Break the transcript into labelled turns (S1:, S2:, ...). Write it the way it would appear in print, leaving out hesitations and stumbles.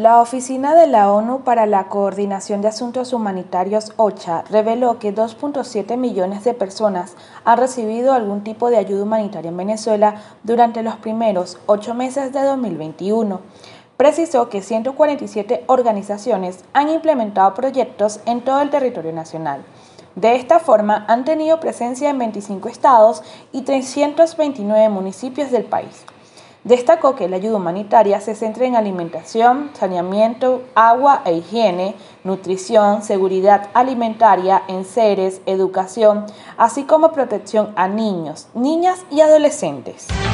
S1: La Oficina de la ONU para la Coordinación de Asuntos Humanitarios OCHA reveló que 2.7 millones de personas han recibido algún tipo de ayuda humanitaria en Venezuela durante los primeros 8 meses de 2021. Precisó que 147 organizaciones han implementado proyectos en todo el territorio nacional. De esta forma, han tenido presencia en 25 estados y 329 municipios del país. Destacó que la ayuda humanitaria se centra en alimentación, saneamiento, agua e higiene, nutrición, seguridad alimentaria, enseres, educación, así como protección a niños, niñas y adolescentes.